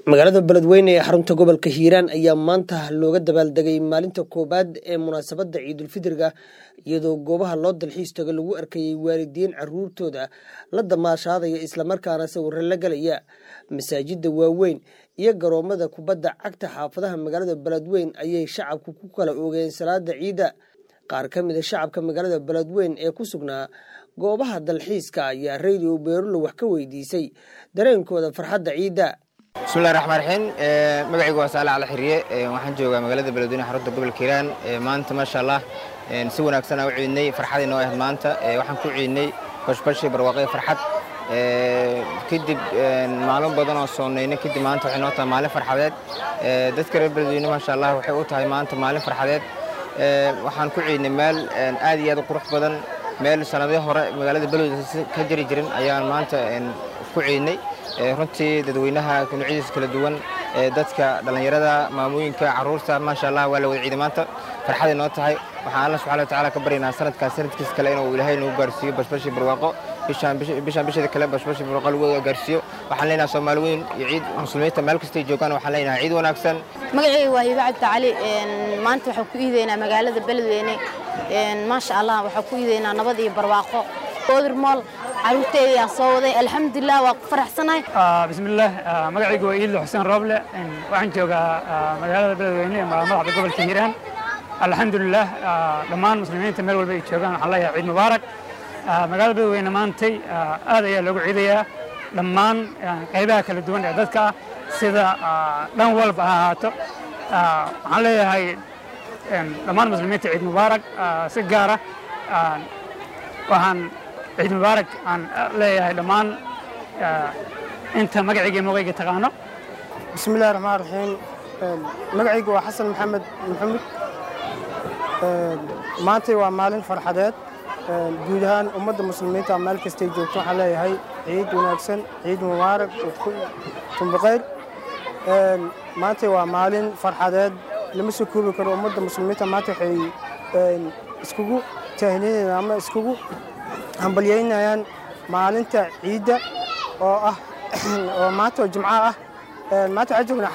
magaalada beledweyne ee xarunta gobolka Hiiraan ayaa maanta looga dabaaldegay maalinta koobaad ee munaasabadda Ciidul Fidriga iyadoo goobaha loo dalxiis tago lagu arkayay waalidiin caruurtooda la damaashaadaya isla markaana sawirro la galaya masaajidda waaweyn iyo garoomada kubadda cagta xaafadaha magaalada beledweyne ayay shacabku ku kala oogeen salaada ciida qaar ka mid ah shacabka magaalada beledweyne ee ku sugnaa goobaha dalxiiska ayaa radio Beerulo wax ka weydiisay dareenkooda farxadda ciida. بسم الله الرحمن الرحيم magacaygu waa Saalax Alxiriye waxaan joogaa magaalada Beledweyne xarunta gobolka Hiiraan maanta ma sha Allah si wanaagsan u ciidnay farxadina oo maanta waxaan ku ciidnay bashbashi barwaaqo farxad kadib maalin badan oo sooneynay kadib maanta waxay noo tahay maalin farxadeed dadka reer Beledweyne ma sha Allah waxay u tahay maanta maalin farxadeed waxaan ku ciidnay meel aad iyo aad u qurux badan meel sanadihii hore magaalada Beledweyne ka jiri jirin ayaan maanta ku ciidnay runtii dadweynaha kunuucyadiisa kala duwan dadka dhalinyarada maamooyinka caruurta ma sha Allah waa la wada ciiday maanta farxad inoo tahay waxaan Allah subhanahu wa ta'ala ka baryaynaa sanadkiisa kale inuu Ilaahay noo gaarsiiyo bashbashi barwaaqo bishan kale bashbashi barwaaqo lagu gaarsiiyo waxaan leenahay Soomaaliyeed iyo ciid muslimiinta meel kasta ay joogaan waxaan leenahay ciid wanaagsan. magacaygu waa Hiba Cabdi Cali maanta waxaan ku iideynaa magaalada Beledweyne ma sha Allah waxaan ku iideynaa nabad iyo barwaaqo Odirmol caruurteeda soo waday alxamdulillah waa faraxsanahay. bismillaah magacaygu waa Iidlo Xuseen Rooble waxaan joogaa magaalada Beledweyne ee madaxda gobolka Hiiraan alxamdulillah dhammaan muslimiinta meel walba ay joogaan waxaan leeyahay ciid mubaarak. magaalada Beledweyne maantay aad ayaa loogu ciidayaa dhammaan qaybaha kala duwan ee dadka sida dhan walba ha ahaato waxaan leeyahay dhammaan muslimiinta ciid mubaarak si gaar ah waxaan ciid mubaarak aan leeyahay dhammaan inta magacayga moogayga taqaano. bismillaahir rahmaanir rahiim magacaygu waa Xasan Maxamed Maxamed maanta waa maalin farxadeed guud ahaan ummadda muslimiinta meel kasta ay joogto waxaan leeyahay ciid wanaagsan ciid mubaarak tunbaqayr maanta waa maalin farxadeed lama soo koobi karo ummadda muslimiinta maanta waxay iskugu taahniyeen ama iskugu hambalyeynayaan maalinta ciida oo ah oo maanta jimco ah maanta waxaan joognaa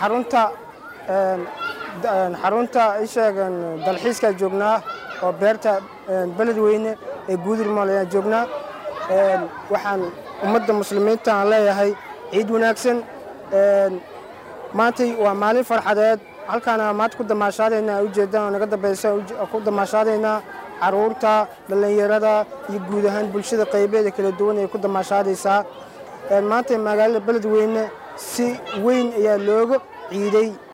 xarunta isheegan dalxiiska joognaa oo beerta Beledweyne ee Guudirmol ayaan joognaa waxaan ummadda muslimiinta aan leeyahay ciid wanaagsan maanta waa maalin farxadeed halkaana maanta ku damaashaadayna ujeedada naga dambaysa ku damaashaadayna caruurta dhalinyarada iyo guud ahaan bulshada qaybeeda kala duwan ee ku damaashaadaysa maanta magaalada Beledweyne si weyn ayaa looga ciiday